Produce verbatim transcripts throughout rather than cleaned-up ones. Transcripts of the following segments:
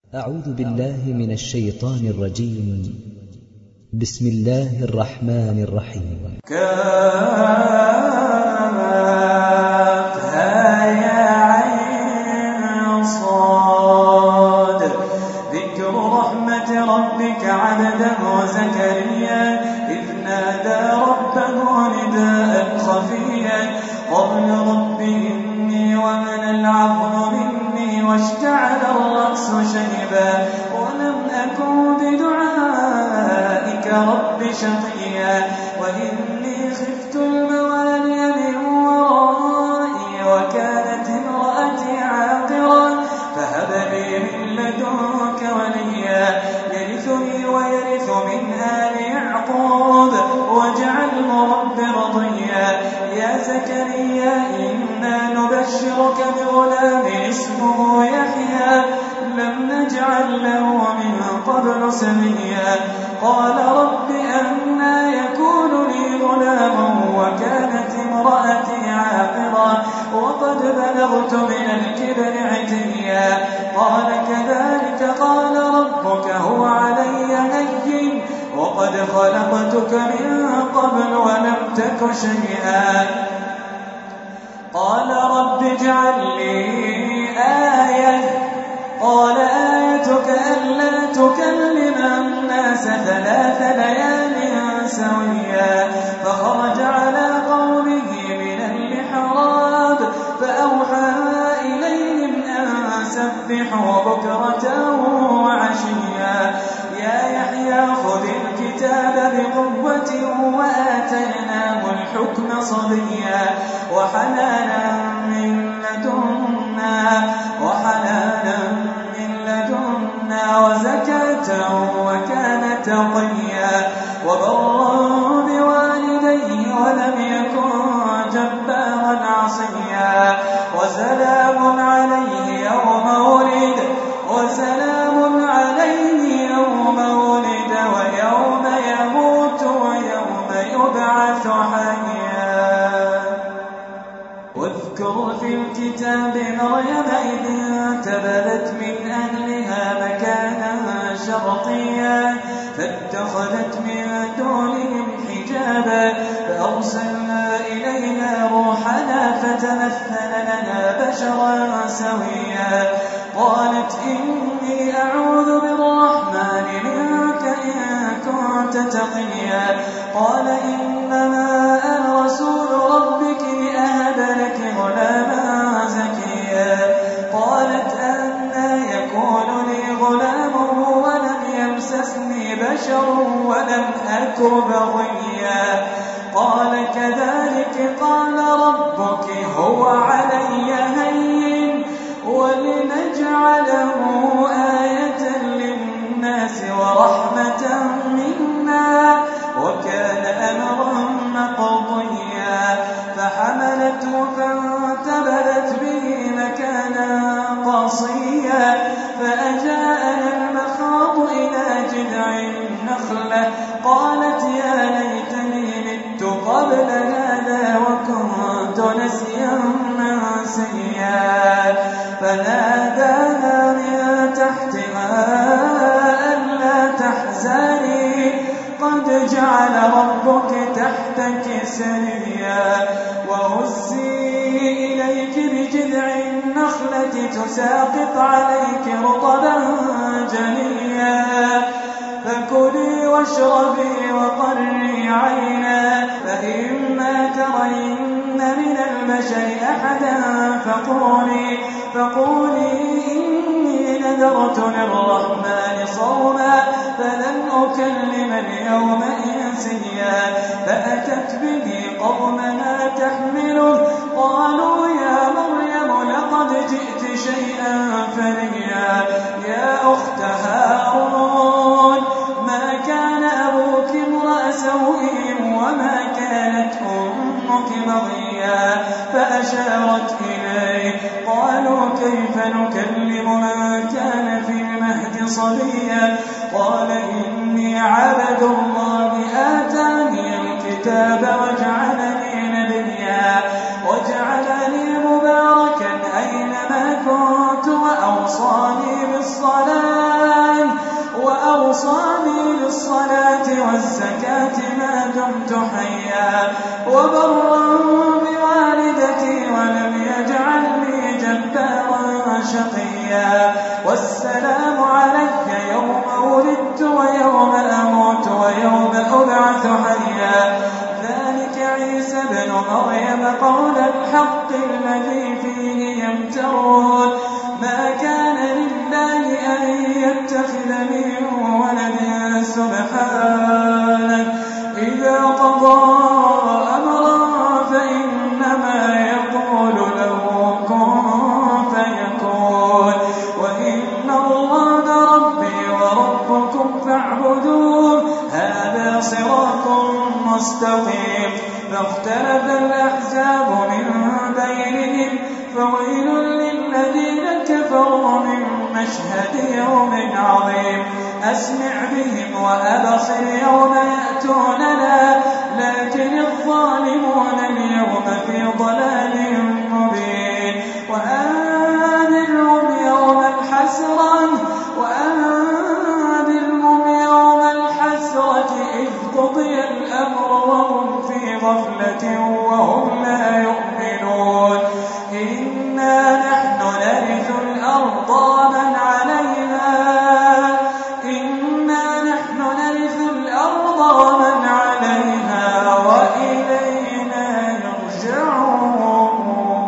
أعوذ بالله من الشيطان الرجيم. بسم الله الرحمن الرحيم. كافها يا عين صاد. ذكر رحمة ربك عبده زكريا إذ نادى ربه نداء خفيا قال رب إني ومن العظم مني واشتعل الرأس شيبا ولم أكن بدعائك رب شقيا وإني خفت الموالي من ورائي وكانت امرأتي عاقرا فهب لي من لدنك وليا يرثني ويرث من آل يعقوب واجعله رب رضيا يا زكريا إنا نبشرك بغلام اسمه يحيى لم نجعل له من قبل سميا قال رب أنى يكون لي غلام وكانت امرأتي عاقرا وقد بلغت من الكبر عتيا قال كذلك قال ربك هو علي هين وقد خلقتك من قبل ولم تك شيئا قال رب اجعل لي آية قال آيتك ألا تكلم الناس ثلاث ليال سويا فخرج على قومه من المحراب فأوحى إليهم أن سبحوا بكرة وعشيا يا يحيى خذ الكتاب بقوة وآتيناه الحكم صبيا وحنانا من لدنا وحنانا من لدنا وزكاة وكان تقيا وبرا بوالديه ولم يكن جبارا عصيا وسلام عليه يوم ولد وسلام عليه يوم ولد ويوم يموت ويوم يبعث حيا واذكر في الكتاب مريم إذ انتبذت من أهلها مكانا شرقيا فاتخذت من دونهم حجابا فأرسلنا إليها روحنا فتمثل لنا بشرا سويا قالت إني أعوذ بالرحمن منك إن كنت تقيا قال إنما أنا رسول ربك لأهب لك غلاما زكيا قالت أنى يكون لي غلام ولم يمسسني بشر ولم أك بغيا قال كذلك قال ربك هو علي هين ولنجعله آية للناس ورحمة منا وكان أمرا مقضيا فحملته فانتبذت به مكانا قصيا فأجاءنا المخاض إلى جذع النخلة قالت يا ليتني مت قبل هذا وكنت نسيا منسيا فناداها من تحتها ألا تحزني قد جعل ربك تحتك سريا وهزي إليك بجذع النخلة تساقط عليك رطبا جنيا فكلي واشربي وقري عينا فإما ترين من البشر أحدا فقولي فقولي إني نذرت للرحمن صوما فلن أكلم اليوم إنسيا فأتت به قومها تحمله قالوا يا مريم لقد جئت شيئا فريا يا أخت هارون ما كان أبوك امرأ سوء وما كانت أمك بغيا فأشارت إليه قالوا كيف نكلم من كان في المهد صبيا قال إني عبد الله آتاني الكتاب وجعلني نبيا وجعلني مباركا أينما كنت وأوصاني بالصلاة دمت حيا وبرا بوالدتي ولم يجعلني جبارا شقيا والسلام علي يوم ولدت ويوم أموت ويوم أبعث حيا ذلك عيسى ابن مريم قول الحق الذي فيه يمترون ما كان لله أن يتخذ من ولد سبحانه إذا قضى أمرا فإنما يقول له كن فيكون وإن الله ربي وربكم فاعبدوه هذا صراط مستقيم فاختلف الأحزاب من بينهم فويل للذين كفروا من مشهد يوم عظيم أسمع بهم وأبصر يوم يأتوننا لكن الظالمون اليوم في ضلال مبين وأنذرهم يوم الحسرة وأنذرهم يوم الحسرة إذ قضي الأمر وهم في غفلة وهم لا يؤمنون إنا نحن نرث الأرض ومن عليها إنا نحن نرث الأرض ومن عليها وإلينا يرجعون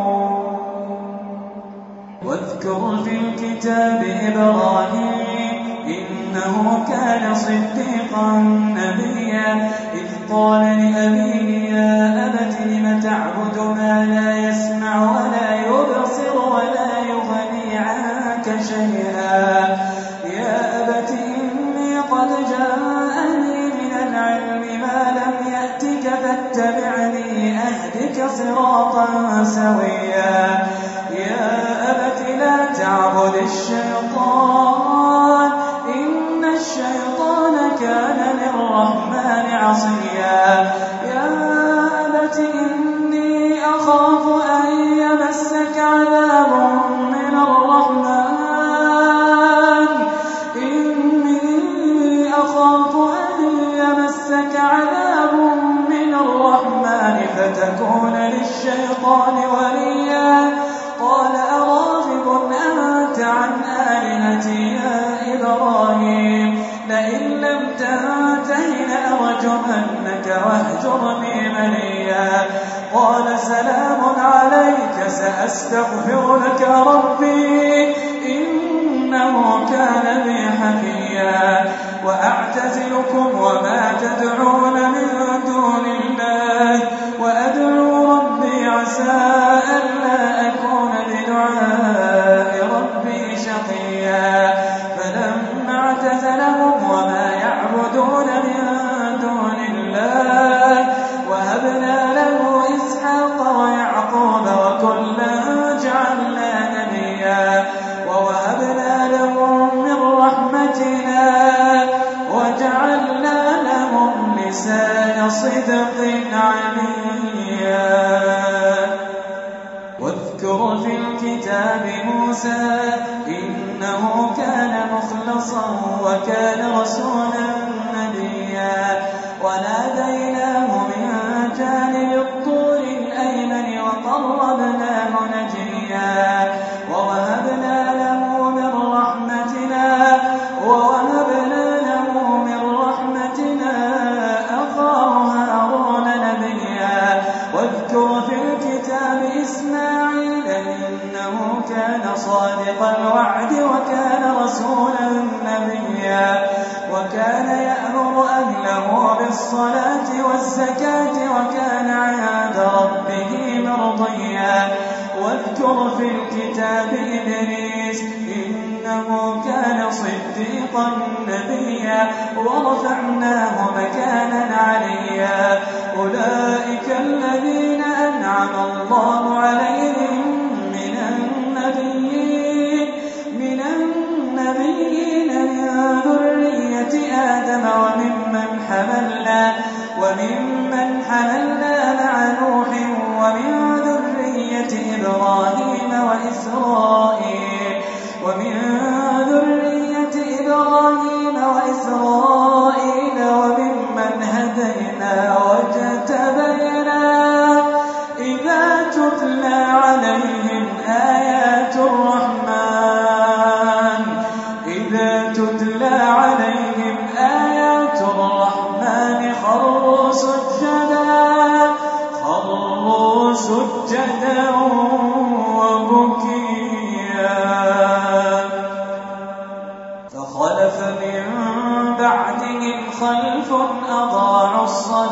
واذكر في الكتاب إبراهيم إنه كان صديقا نبيا إذ قال لأبيه يا أبت لم تعبد ما لا يسمع ولا يبصر ولا يغني عنك شيئا يا أبت إني قد جاءني من العلم ما لم يأتك فاتبعني أهدك صراطا سويا يا أبت لا تعبد الشيطان إن الشيطان كان للرحمن عصيا يا أبت إني أخاف أن يمسك عذاب من الرحمن إني أخاف أن يمسك عذاب من الرحمن فتكون للشيطان وليا قال أراغب أنت عن آلهتي يا إبراهيم لئن لم تنته لأرجمنك واهجرني مليا قال سلام عليك سأستغفر لك ربي إنه كان بي حفيا وأعتزلكم وما تدعون من دون الله وأدعو ربي عسى ألا أكون بدعاء ربي شقيا فلما اعتزلهم وما يعبدون من دون الله وهبنا له إسحاق ويعقوب وكلا جعلنا نبيا ووهبنا لهم من رحمتنا وجعلنا لهم لسان صدق عليا واذكر في الكتاب موسى إنه كان مخلصا وكان رسولا نبيا وناديناه من جانب الطور الأيمن وقربناه نجيا ووهبنا له من رحمتنا ووهبنا له من رحمتنا أخاه هارون نبيا واذكر في الكتاب إسماعيل إنه كان صادق الوعد وكان رسولا نبيا وكان يأمر أهله بالصلاة والزكاة وكان عند ربه مرضيا واذكر في الكتاب إدريس إنه كان صديقا نبيا ورفعناه مكانا عليا أولئك الذين أنعم الله عليهم من النبيين من النبيين من ذرية آدم وممن حملنا وممن حملنا مع نوح ومن ذرية إبراهيم وإسرائيل ومن ذرية إبراهيم وإسرائيل وممن هدينا وجعلنا فخلف من بعدهم خلف أضاعوا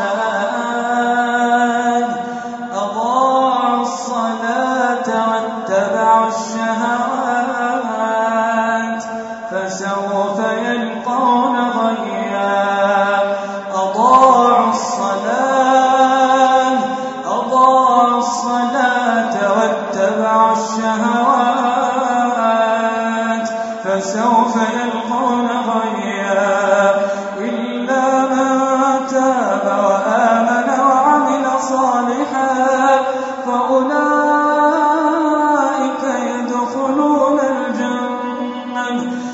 الصلاة أضاعوا الصلاة واتبعوا الشهوات فسوف يلقون غيا أضاعوا الصلاة أضاعوا الصلاة واتبعوا الشهوات فسوف يلقون غيا إلا من تاب وآمن وعمل صالحا فأولئك يدخلون الجنة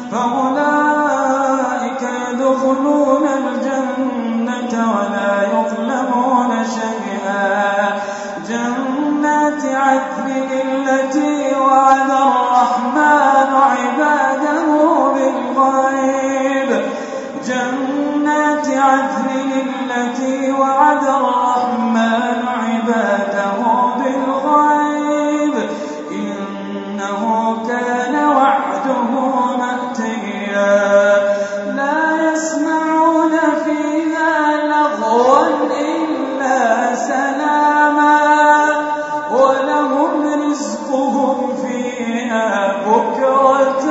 فأولئك يدخلون الجنة ولا يظلمون شيئا جنات عدن التي وعد الرحمن عباده بالغيب جنات عدن التي وعد الرحمن عباده بالغيب إنه كان وعده مأتيا لا يسمعون فيها لغوا إلا سلاما ولهم رزقهم فيها بكرة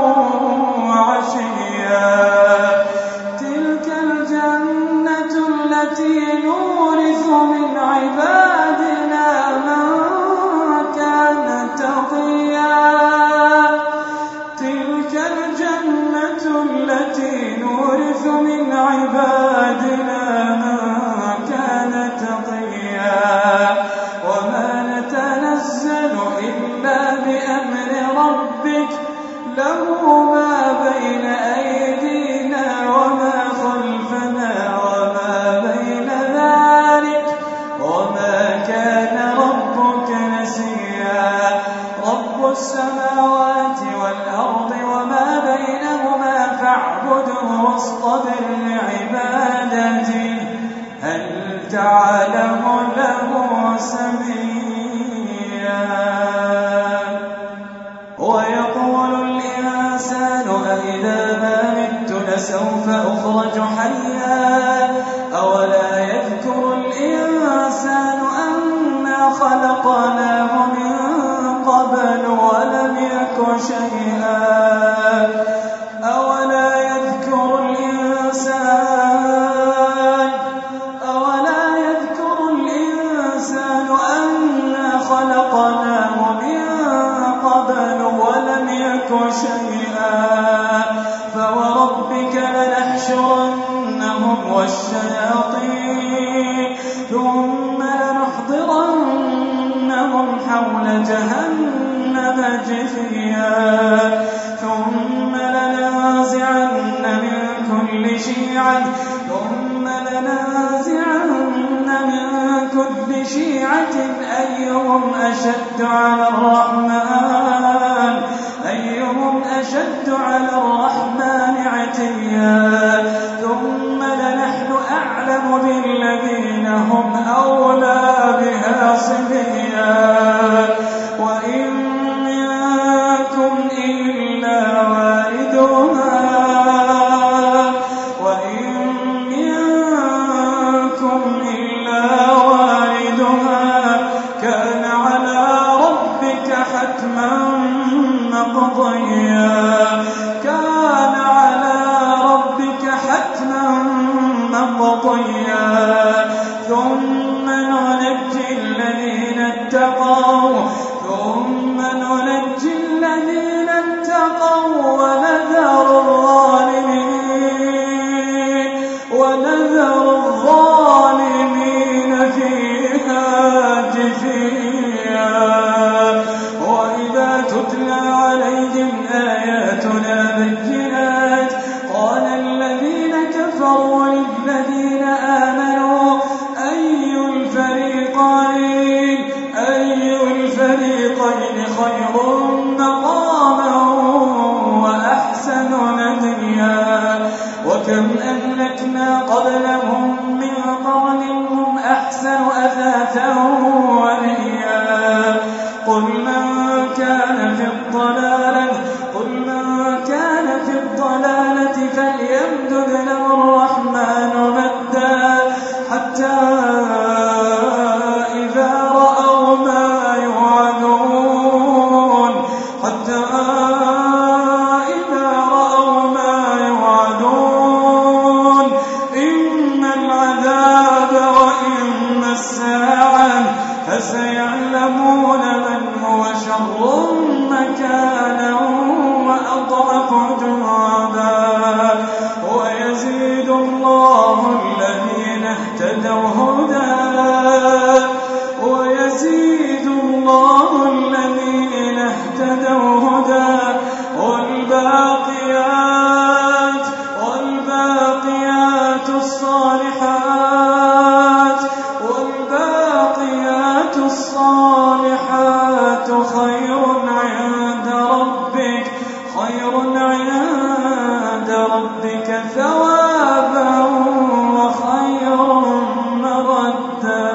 وعشيا تلك الجنة التي نورث من عبادنا من كان تقيا تلك الجنة التي نورث من عبادنا من كان تقيا وما نتنزل إلا بأمر ربك له ما بين أيدينا وما خلفنا وما بين ذلك وما كان ربك نسيا رب السماوات والأرض وما بينهما فاعبده واصطبر لعبادته هل تعلم له سميا ويقول الإنسان أإذا ما مت لسوف أخرج حيا أولا يذكر الإنسان أنا خلقناه من قبل ولم يك شيئا أولا يذكر الإنسان أولا يذكر الإنسان أنا خلقناه من قبل ولم يك شيئا فوربك لنحشرنهم والشياطين ثم لنحضرنهم حول جهنم جثيا ثم لننزعن من كل شيعة ثم لننزعن من كل شيعة أيهم أشد على الرحمن أيهم أشد على الرحمن عتيا ثم لنحن أعلم بالذين هم أولى بها صليا وإن منكم إلا واردها وإن منكم إلا واردها كان على ربك حتما مقضيا كان على ربك حتما مقضيا ثم ننجي الذين اتقوا ثم ننجي الذين اتقوا ونذر الظالمين ونذر الظالمين فيها جثيا وإذا تتلى عليهم آياتنا بينات قال الذين كفروا للذين آمنوا أي الفريقين أي الفريقين خير مقاما وأحسن نديا وكم أهلكنا قبلهم من قرن هم أحسن أثاثا ورئيا قل من كان في الضلالة قل من كان في الضلالة ربك ثوابا وخيرا مردا.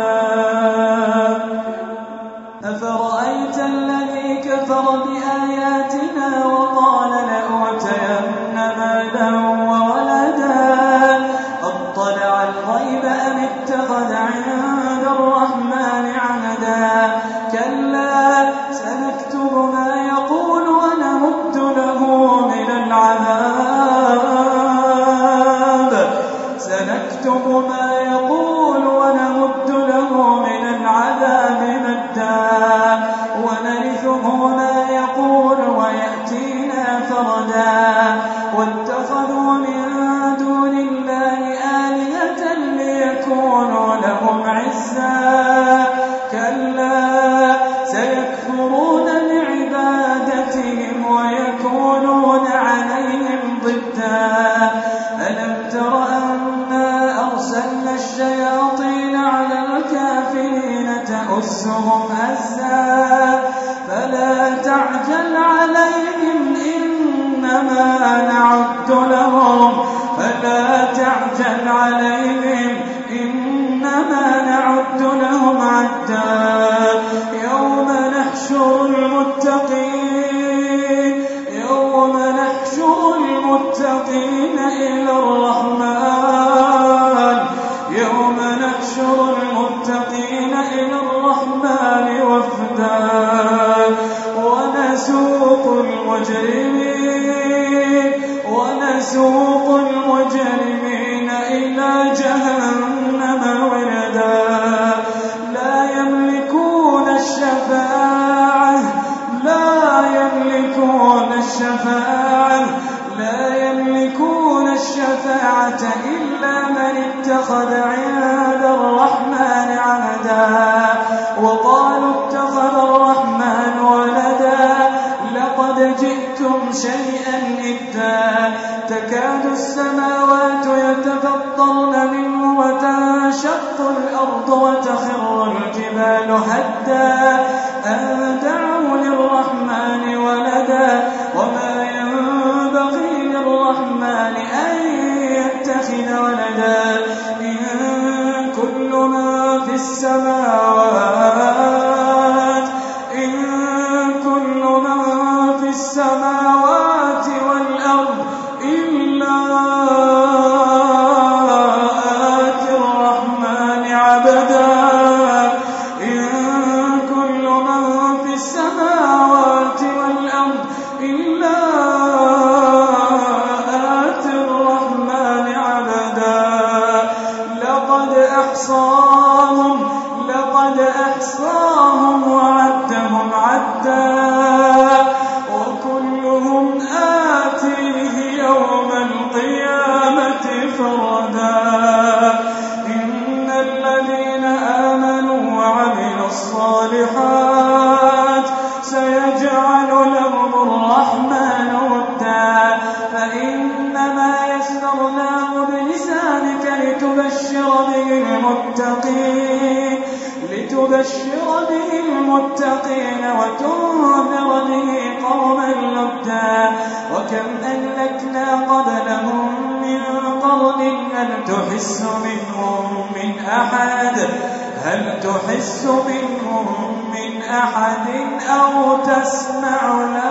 أفرأيت الذي كفر بآياتنا وقال لأوتين مالا وولدا أطلع الغيب أم اتخذ عند الرحمن عهدا. كلا سنكتب ما يقول ونمد له من العذاب سنكتب ما يقول ونمد له من العذاب مدا ونرثه ما يقول ويأتينا فردا. واتخذوا من دون الله آلهة ليكونوا لهم عزا. كلا سيكفرون بعبادتهم ويكونون عليهم ضدا. ألم تر أنا أرسلنا الشياطين على الكافرين تؤسهم أزا. فلا تعجل عليهم إنما نعد لهم فلا تعجل عليهم إنما نعد لهم عدا. يوم نحشر المتقين يوم نحشر المتقين إلى الرحمن يوم نحشر المتقين إلى الرحمن وفدا. ونسوق المجرمين ونسوق المجرمين إلى جهنم وردا. لا يملكون الشفاعة لا يملكون الشفاعة لا يملكون الشفاعة إلا من اتخذ عند الرحمن عهدا. وقالوا اتخذ الرحمن ولدا لقد جئتم شيئا إدا. تكاد السماوات يتفطرن منه وتنشق الأرض وتخر الجبال هدا أن دعوا للرحمن ولدا. وما ينبغي للرحمن أن يتخذ ولدا. إن كل ما في السماوات إن كل من في السماوات والأرض إلا آتي الرحمن عبدا. إن كل من في السماوات والأرض إلا آتي الرحمن عبدا. لقد أحصاهم لقد أحصاهم وعدهم عدا. وكلهم آتيه يوم القيامة فردا. إن الذين آمنوا وعملوا الصالحات سيجعل لهم الرحمن ودا. فإنما يسرناه بلسانك لتبشر به المتقين لتبشر به المتقين وتنذر به قوما لدا. وكم أهلكنا قبلهم من قرن هل تحس منهم من أحد هل تحس منهم من أحد أو تسمع لهم